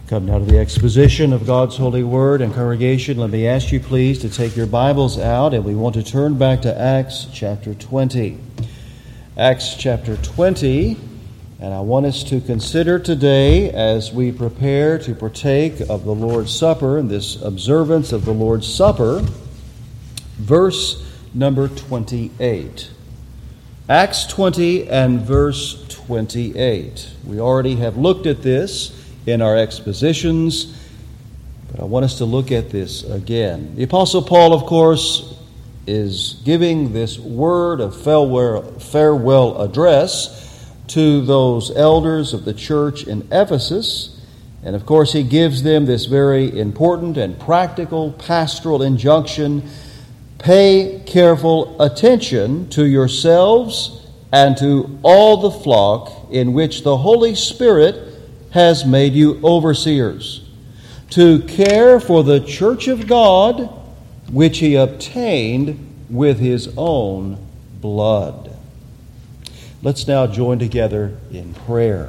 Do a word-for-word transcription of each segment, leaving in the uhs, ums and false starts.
Come now to the exposition of God's holy word. And congregation, let me ask you please to take your Bibles out, and we want to turn back to Acts chapter twenty. Acts chapter twenty, and I want us to consider today as we prepare to partake of the Lord's Supper, and this observance of the Lord's Supper, verse number twenty-eight. Acts twenty and verse twenty-eight. We already have looked at this in our expositions, but I want us to look at this again. The Apostle Paul, of course, is giving this word of farewell, farewell address to those elders of the church in Ephesus, and of course he gives them this very important and practical pastoral injunction: pay careful attention to yourselves and to all the flock in which the Holy Spirit has made you overseers, to care for the church of God, which he obtained with his own blood. Let's now join together in prayer.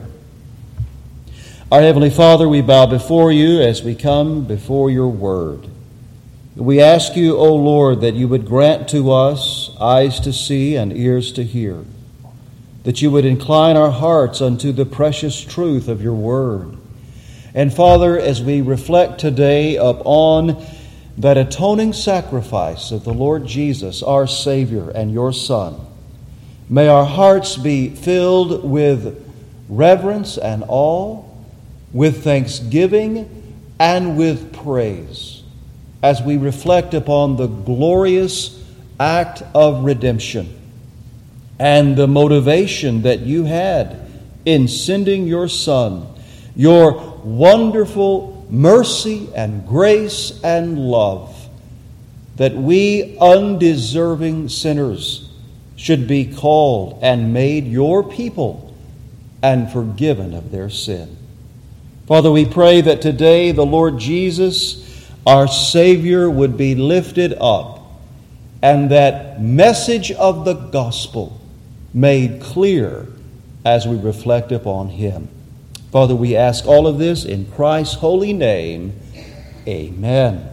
Our Heavenly Father, we bow before you as we come before your word. We ask you, O Lord, that you would grant to us eyes to see and ears to hear, that you would incline our hearts unto the precious truth of your word. And Father, as we reflect today upon that atoning sacrifice of the Lord Jesus, our Savior and your Son, may our hearts be filled with reverence and awe, with thanksgiving and with praise, as we reflect upon the glorious act of redemption and the motivation that you had in sending your Son, your wonderful mercy and grace and love, that we undeserving sinners should be called and made your people and forgiven of their sin. Father, we pray that today the Lord Jesus, our Savior, would be lifted up, and that message of the gospel made clear as we reflect upon him. Father, we ask all of this in Christ's holy name. Amen.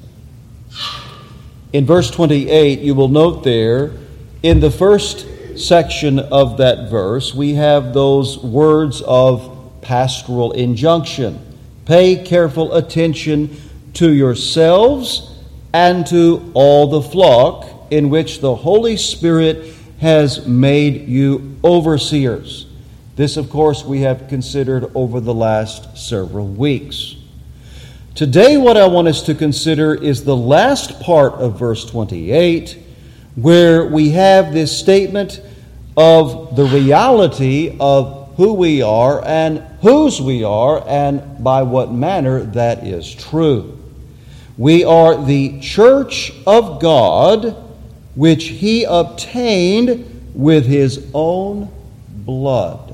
In verse twenty-eight, you will note there, in the first section of that verse, we have those words of pastoral injunction. Pay careful attention to yourselves and to all the flock in which the Holy Spirit has made you overseers. This, of course, we have considered over the last several weeks. Today, what I want us to consider is the last part of verse twenty-eight, where we have this statement of the reality of who we are and whose we are and by what manner that is true. We are the church of God, which he obtained with his own blood.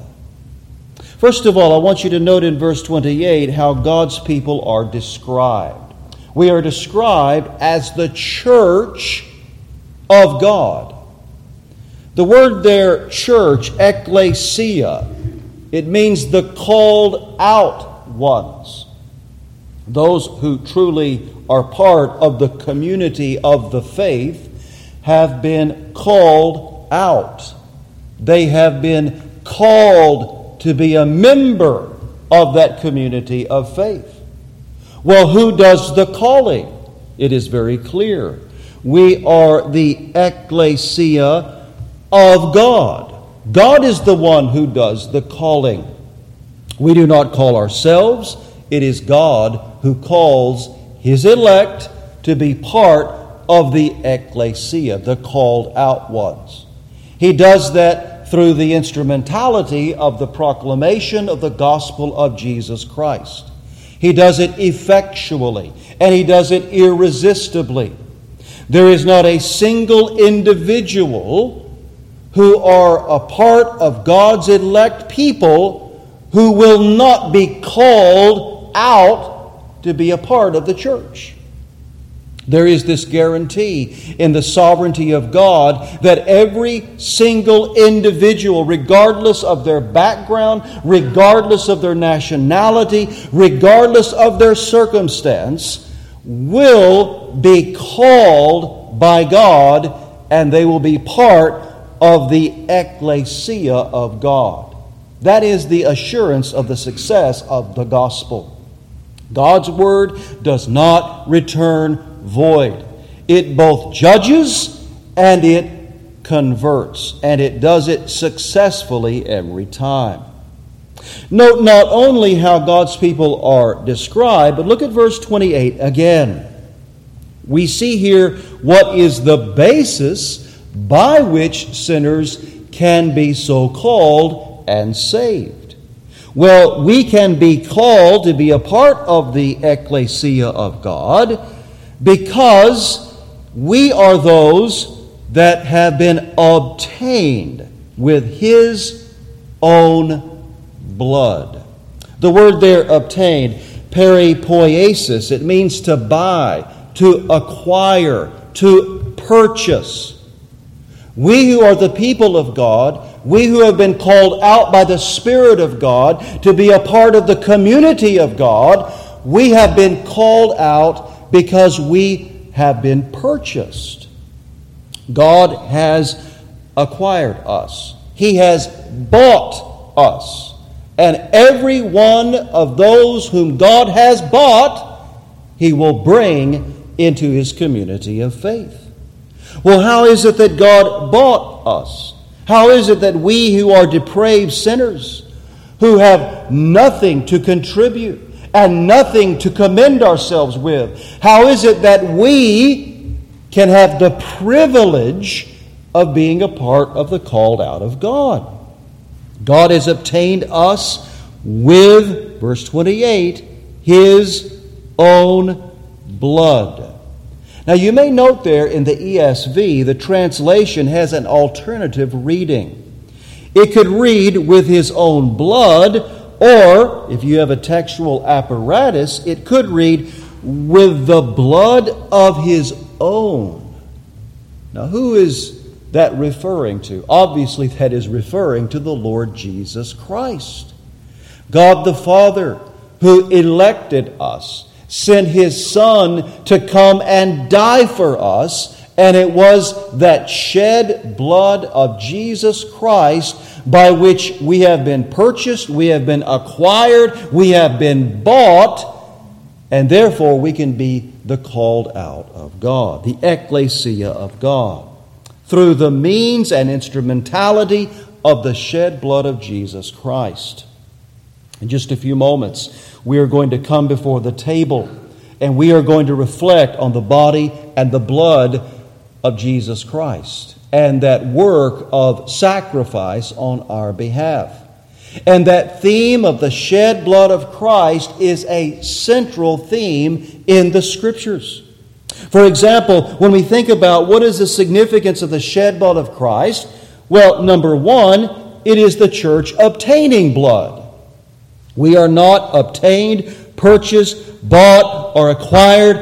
First of all, I want you to note in verse twenty-eight how God's people are described. We are described as the church of God. The word there, church, ekklesia, it means the called out ones. Those who truly are part of the community of the faith have been called out. They have been called to be a member of that community of faith. Well, who does the calling? It is very clear. We are the ekklesia of God. God is the one who does the calling. We do not call ourselves. It is God who calls his elect to be part of the ekklesia, the called out ones. He does that through the instrumentality of the proclamation of the gospel of Jesus Christ. He does it effectually, and he does it irresistibly. There is not a single individual who are a part of God's elect people who will not be called out to be a part of the church. There is this guarantee in the sovereignty of God that every single individual, regardless of their background, regardless of their nationality, regardless of their circumstance, will be called by God, and they will be part of the ecclesia of God. That is the assurance of the success of the gospel. God's word does not return void. It both judges and it converts, and it does it successfully every time. Note not only how God's people are described, but look at verse twenty-eight again. We see here what is the basis by which sinners can be so called and saved. Well, we can be called to be a part of the ecclesia of God because we are those that have been obtained with His own blood. The word there, obtained, peripoiesis, it means to buy, to acquire, to purchase. We who are the people of God, we who have been called out by the Spirit of God to be a part of the community of God, we have been called out because we have been purchased. God has acquired us. He has bought us. And every one of those whom God has bought, He will bring into His community of faith. Well, how is it that God bought us? How is it that we who are depraved sinners, who have nothing to contribute and nothing to commend ourselves with, how is it that we can have the privilege of being a part of the called out of God? God has obtained us with, verse twenty-eight, His own blood. Now you may note there in the E S V, the translation has an alternative reading. It could read, with His own blood, or, if you have a textual apparatus, it could read, with the blood of His own. Now who is that referring to? Obviously that is referring to the Lord Jesus Christ. God the Father, who elected us, sent His Son to come and die for us, and it was that shed blood of Jesus Christ by which we have been purchased, we have been acquired, we have been bought, and therefore we can be the called out of God, the ecclesia of God, through the means and instrumentality of the shed blood of Jesus Christ. In just a few moments, we are going to come before the table, and we are going to reflect on the body and the blood of Jesus Christ and that work of sacrifice on our behalf. And that theme of the shed blood of Christ is a central theme in the Scriptures. For example, when we think about what is the significance of the shed blood of Christ, well, number one, it is the church obtaining blood. We are not obtained, purchased, bought, or acquired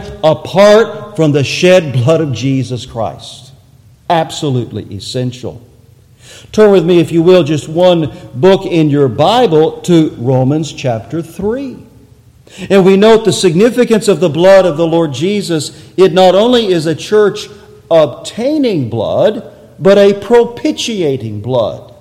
apart from the shed blood of Jesus Christ. Absolutely essential. Turn with me, if you will, just one book in your Bible to Romans chapter three. And we note the significance of the blood of the Lord Jesus. It not only is a church obtaining blood, but a propitiating blood.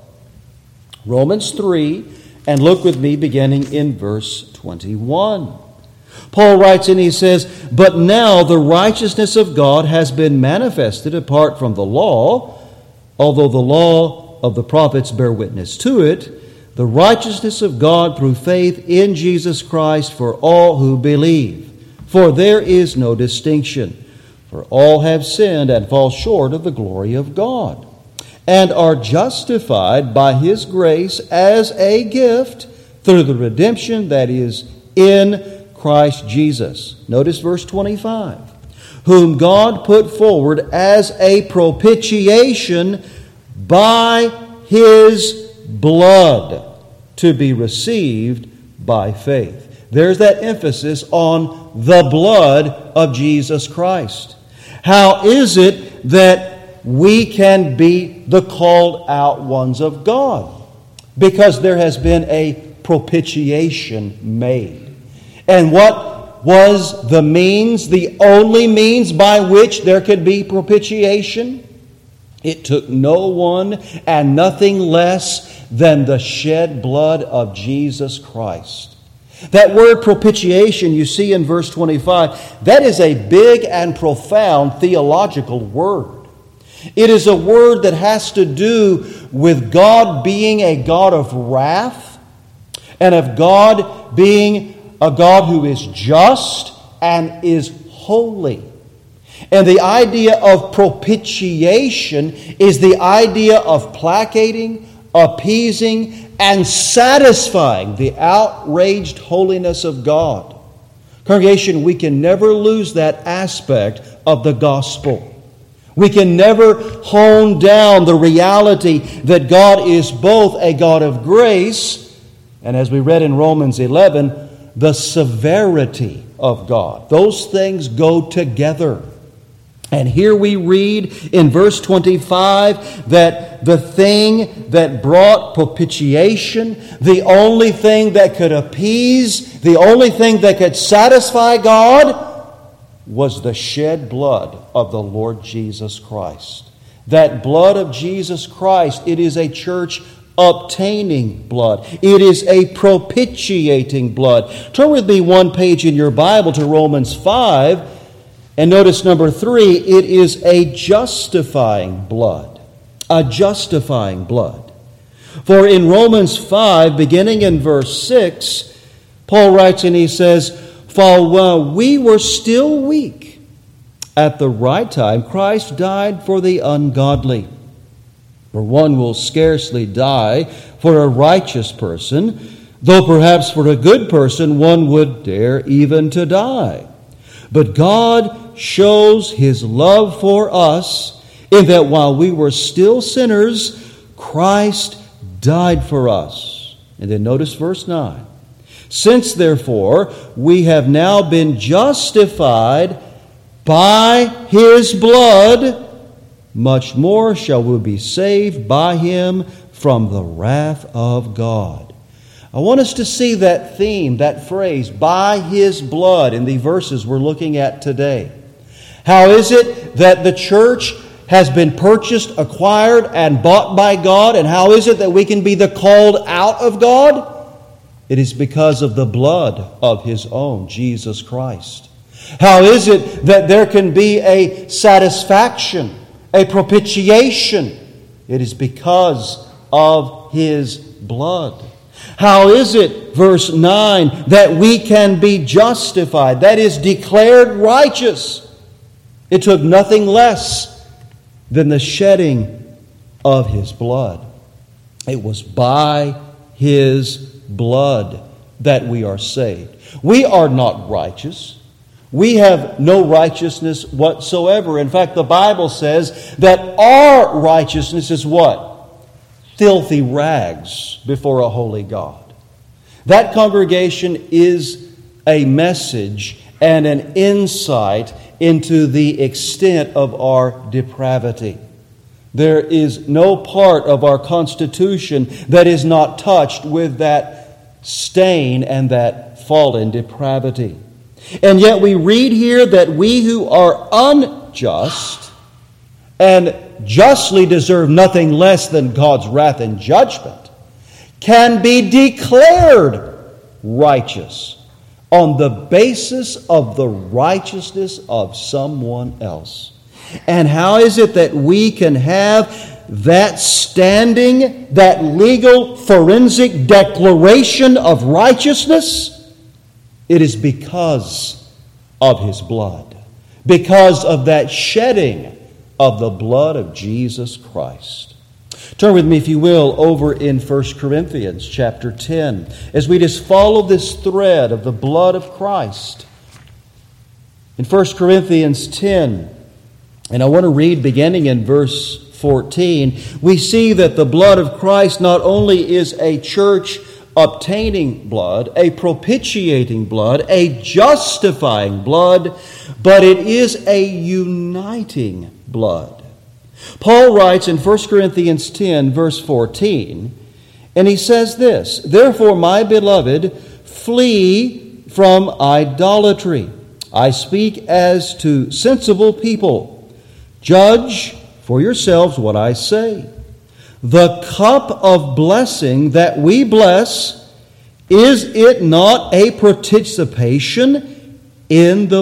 Romans three, and look with me beginning in verse twenty-one. Paul writes and he says, "But now the righteousness of God has been manifested apart from the law, although the law of the prophets bear witness to it, the righteousness of God through faith in Jesus Christ for all who believe. For there is no distinction, for all have sinned and fall short of the glory of God, and are justified by His grace as a gift through the redemption that is in Christ Jesus." Notice verse twenty-five. "Whom God put forward as a propitiation by His blood to be received by faith." There's that emphasis on the blood of Jesus Christ. How is it that we can be the called out ones of God? Because there has been a propitiation made. And what was the means, the only means by which there could be propitiation? It took no one and nothing less than the shed blood of Jesus Christ. That word propitiation you see in verse twenty-five, that is a big and profound theological word. It is a word that has to do with God being a God of wrath and of God being a God who is just and is holy. And the idea of propitiation is the idea of placating, appeasing, and satisfying the outraged holiness of God. Congregation, we can never lose that aspect of the gospel. We can never hone down the reality that God is both a God of grace, and as we read in Romans eleven, the severity of God. Those things go together. And here we read in verse twenty-five that the thing that brought propitiation, the only thing that could appease, the only thing that could satisfy God, was the shed blood of the Lord Jesus Christ. That blood of Jesus Christ, it is a church obtaining blood. It is a propitiating blood. Turn with me one page in your Bible to Romans five. And notice number three, it is a justifying blood. A justifying blood. For in Romans five, beginning in verse six, Paul writes and he says, "For while we were still weak, at the right time Christ died for the ungodly. For one will scarcely die for a righteous person, though perhaps for a good person one would dare even to die. But God shows His love for us in that while we were still sinners, Christ died for us." And then notice verse nine. "Since therefore we have now been justified by His blood, much more shall we be saved by Him from the wrath of God." I want us to see that theme, that phrase, "by His blood," in the verses we're looking at today. How is it that the church has been purchased, acquired, and bought by God? And how is it that we can be the called out of God? It is because of the blood of His own, Jesus Christ. How is it that there can be a satisfaction, a propitiation? It is because of His blood. How is it, verse nine, that we can be justified, that is, declared righteous? It took nothing less than the shedding of His blood. It was by His blood that we are saved. We are not righteous. We have no righteousness whatsoever. In fact, the Bible says that our righteousness is what? Filthy rags before a holy God. That, congregation, is a message and an insight into the extent of our depravity. There is no part of our Constitution that is not touched with that stain and that fallen depravity. And yet we read here that we who are unjust and justly deserve nothing less than God's wrath and judgment can be declared righteous on the basis of the righteousness of someone else. And how is it that we can have that standing, that legal forensic declaration of righteousness? It is because of His blood, because of that shedding of the blood of Jesus Christ. Turn with me, if you will, over in First Corinthians chapter ten, as we just follow this thread of the blood of Christ. In First Corinthians ten, and I want to read beginning in verse fourteen, we see that the blood of Christ not only is a church obtaining blood, a propitiating blood, a justifying blood, but it is a uniting blood. Paul writes in First Corinthians ten, verse fourteen, and he says this, "Therefore, my beloved, flee from idolatry. I speak as to sensible people. Judge for yourselves what I say. The cup of blessing that we bless, is it not a participation in the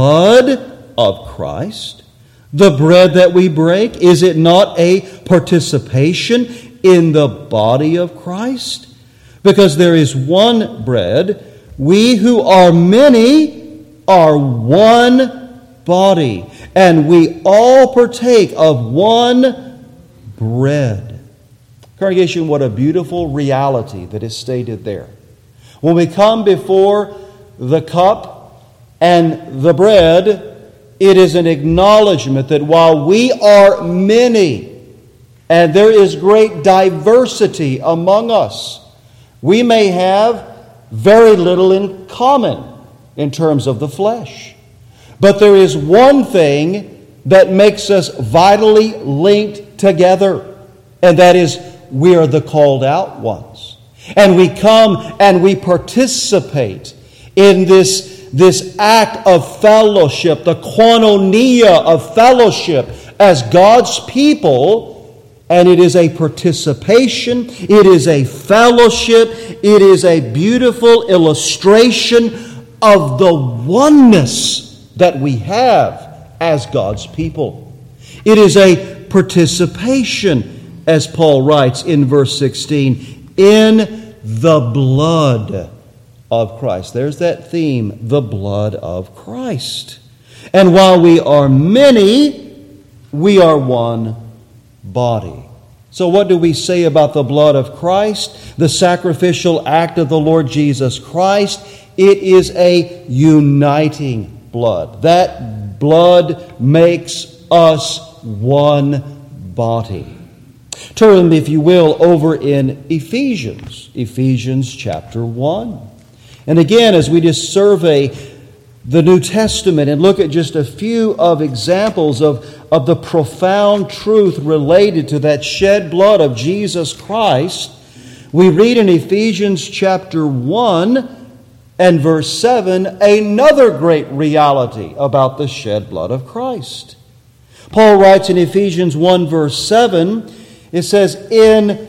blood of Christ? The bread that we break, is it not a participation in the body of Christ? Because there is one bread, we who are many are one body, and we all partake of one bread." Congregation, what a beautiful reality that is stated there. When we come before the cup and the bread, it is an acknowledgement that while we are many, and there is great diversity among us, we may have very little in common in terms of the flesh. But there is one thing that makes us vitally linked together, and that is we are the called out ones. And we come and we participate in this, this act of fellowship, the koinonia of fellowship as God's people. And it is a participation, it is a fellowship, it is a beautiful illustration of the oneness that we have as God's people. It is a participation, as Paul writes in verse sixteen, in the blood of Christ. There's that theme, the blood of Christ. And while we are many, we are one body. So what do we say about the blood of Christ? The sacrificial act of the Lord Jesus Christ. It is a uniting blood. That blood makes us one body. Turn, if you will, over in Ephesians, Ephesians chapter one. And again, as we just survey the New Testament and look at just a few of examples of, of the profound truth related to that shed blood of Jesus Christ, we read in Ephesians chapter one and verse seven another great reality about the shed blood of Christ. Paul writes in Ephesians one verse seven, it says, "In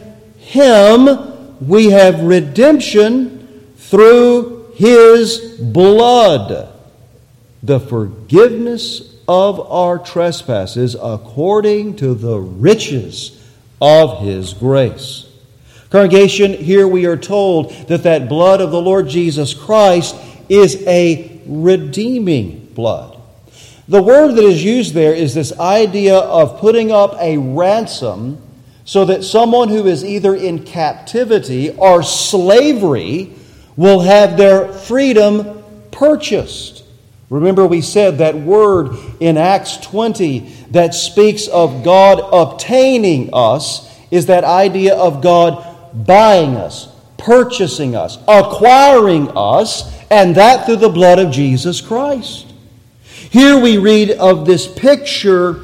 Him we have redemption through His blood, the forgiveness of our trespasses according to the riches of His grace." Congregation, here we are told that that blood of the Lord Jesus Christ is a redeeming blood. The word that is used there is this idea of putting up a ransom so that someone who is either in captivity or slavery will have their freedom purchased. Remember, we said that word in Acts twenty that speaks of God obtaining us is that idea of God buying us, purchasing us, acquiring us, and that through the blood of Jesus Christ. Here we read of this picture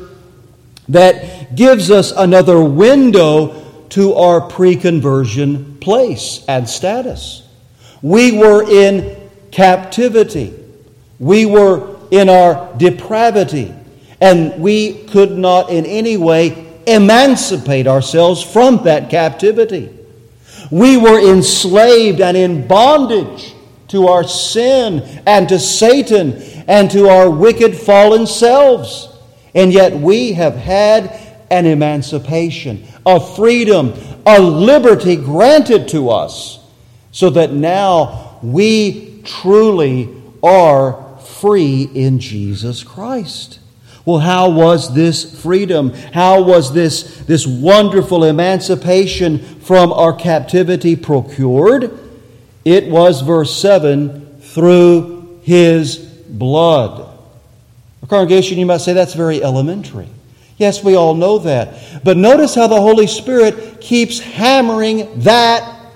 that gives us another window to our pre-conversion place and status. We were in captivity. We were in our depravity. And we could not in any way emancipate ourselves from that captivity. We were enslaved and in bondage to our sin and to Satan and to our wicked fallen selves. And yet we have had an emancipation, a freedom, a liberty granted to us, so that now we truly are free in Jesus Christ. Well, how was this freedom? How was this, this wonderful emancipation from our captivity procured? It was, verse seven, through His blood. Congregation, you might say that's very elementary. Yes, we all know that. But notice how the Holy Spirit keeps hammering that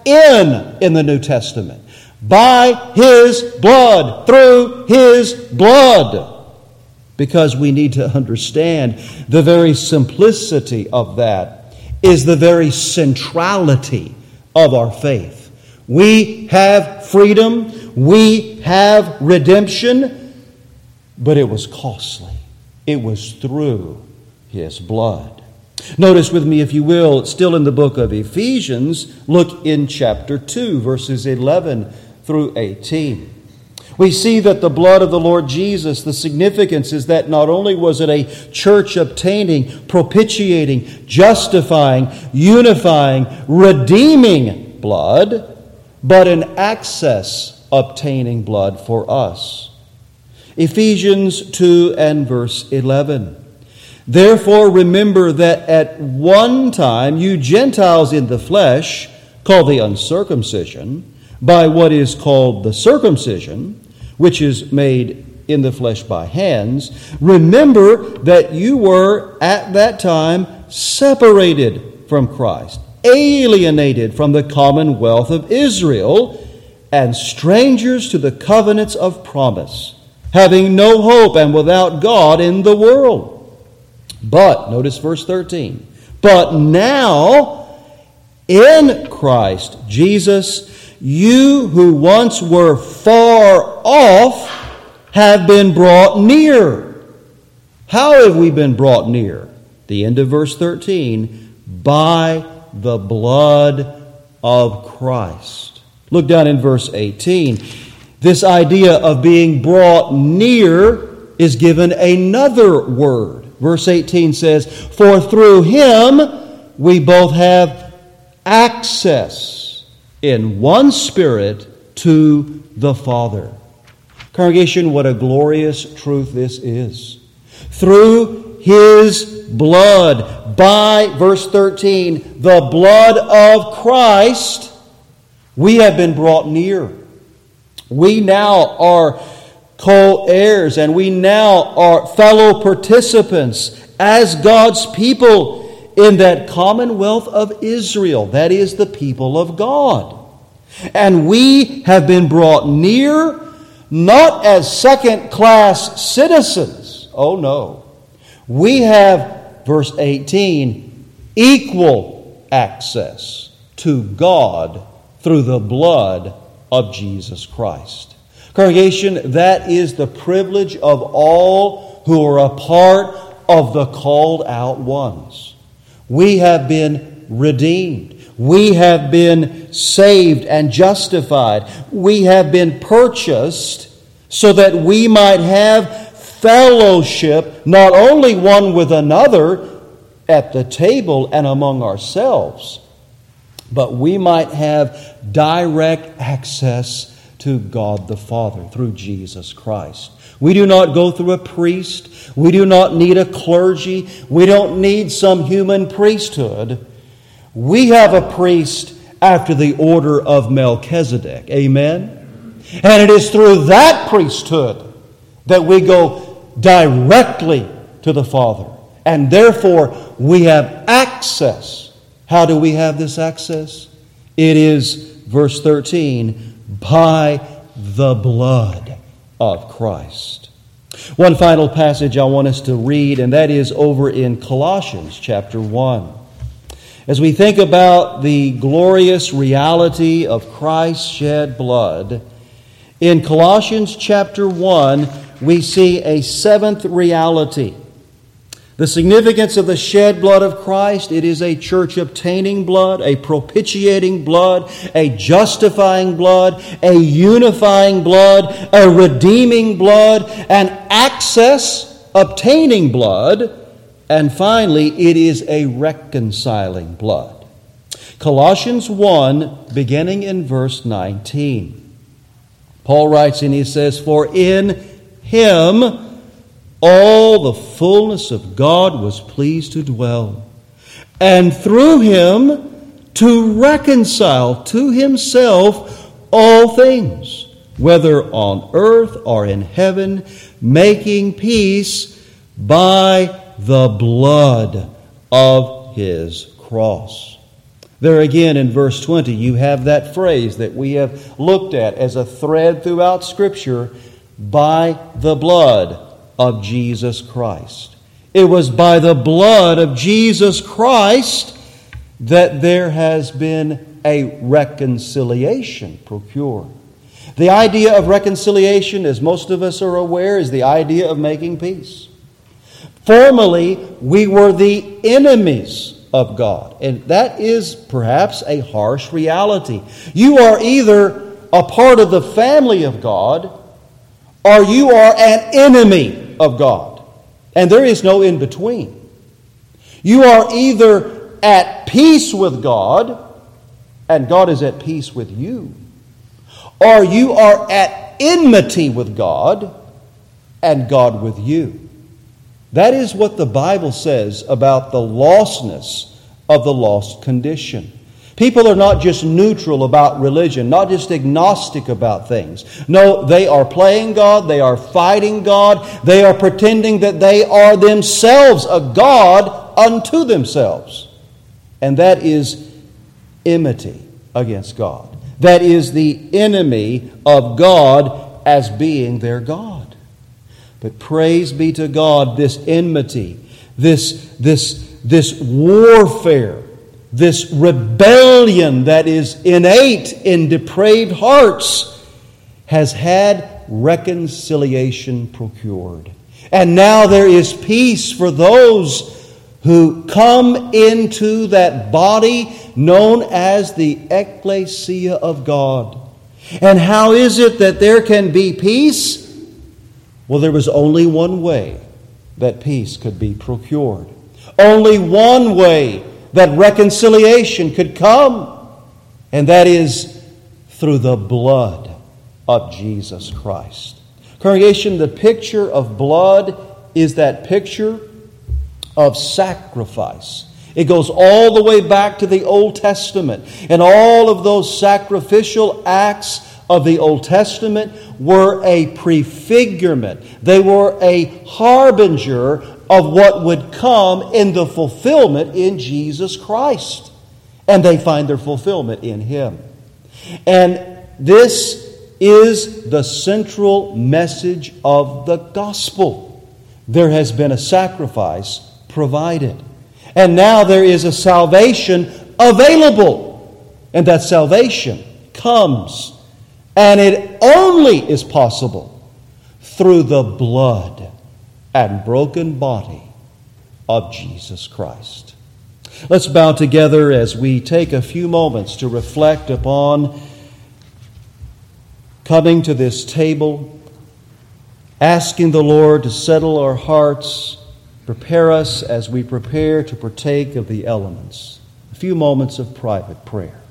in in the New Testament. By His blood, through His blood. Because we need to understand the very simplicity of that is the very centrality of our faith. We have freedom, we have redemption, but it was costly. It was through His blood. Notice with me, if you will, still in the book of Ephesians, look in chapter two, verses eleven through eighteen. We see that the blood of the Lord Jesus, the significance is that not only was it a church-obtaining, propitiating, justifying, unifying, redeeming blood, but an access-obtaining blood for us. Ephesians two and verse eleven. Therefore remember that at one time you Gentiles in the flesh, called the uncircumcision, by what is called the circumcision, which is made in the flesh by hands, remember that you were at that time separated from Christ, alienated from the commonwealth of Israel, and strangers to the covenants of promise, having no hope and without God in the world. But, notice verse thirteen, but now in Christ Jesus, you who once were far off have been brought near. How have we been brought near? The end of verse thirteen, by the blood of Christ. Look down in verse eighteen. This idea of being brought near is given another word. Verse eighteen says, for through Him we both have access in one Spirit to the Father. Congregation, what a glorious truth this is. Through His blood, by, verse thirteen, the blood of Christ, we have been brought near. We now are co-heirs, and we now are fellow participants as God's people in that commonwealth of Israel, that is the people of God. And we have been brought near, not as second-class citizens. Oh no. We have, verse eighteen, equal access to God through the blood of Jesus Christ. Congregation, that is the privilege of all who are a part of the called out ones. We have been redeemed. We have been saved and justified. We have been purchased so that we might have fellowship, not only one with another at the table and among ourselves, but we might have direct access to God the Father through Jesus Christ. We do not go through a priest. We do not need a clergy. We don't need some human priesthood. We have a priest after the order of Melchizedek. Amen? And it is through that priesthood that we go directly to the Father. And therefore, we have access. How do we have this access? It is, verse thirteen, by the blood of Christ. One final passage I want us to read, and that is over in Colossians chapter one. As we think about the glorious reality of Christ's shed blood, in Colossians chapter one, we see a seventh reality. The significance of the shed blood of Christ, it is a church-obtaining blood, a propitiating blood, a justifying blood, a unifying blood, a redeeming blood, an access-obtaining blood, and finally, it is a reconciling blood. Colossians one, beginning in verse nineteen. Paul writes and he says, for in Him all the fullness of God was pleased to dwell, and through Him to reconcile to Himself all things, whether on earth or in heaven, making peace by the blood of His cross. There again in verse twenty, you have that phrase that we have looked at as a thread throughout Scripture, by the blood of Jesus Christ. It was by the blood of Jesus Christ that there has been a reconciliation procured. The idea of reconciliation, as most of us are aware, is the idea of making peace. Formerly, we were the enemies of God. And that is perhaps a harsh reality. You are either a part of the family of God, or you are an enemy of God. And there is no in between. You are either at peace with God, and God is at peace with you, or you are at enmity with God, and God with you. That is what the Bible says about the lostness of the lost condition. People are not just neutral about religion, not just agnostic about things. No, they are playing God, they are fighting God, they are pretending that they are themselves a God unto themselves. And that is enmity against God. That is the enemy of God as being their God. But praise be to God, this enmity, this, this, this warfare, this rebellion that is innate in depraved hearts has had reconciliation procured. And now there is peace for those who come into that body known as the ecclesia of God. And how is it that there can be peace? Well, there was only one way that peace could be procured. Only one way that reconciliation could come. And that is through the blood of Jesus Christ. Congregation, the picture of blood is that picture of sacrifice. It goes all the way back to the Old Testament. And all of those sacrificial acts of the Old Testament were a prefigurement. They were a harbinger of what would come in the fulfillment in Jesus Christ. And they find their fulfillment in Him. And this is the central message of the gospel. There has been a sacrifice provided. And now there is a salvation available. And that salvation comes. And it only is possible through the blood and broken body of Jesus Christ. Let's bow together as we take a few moments to reflect upon coming to this table, asking the Lord to settle our hearts, prepare us as we prepare to partake of the elements. A few moments of private prayer.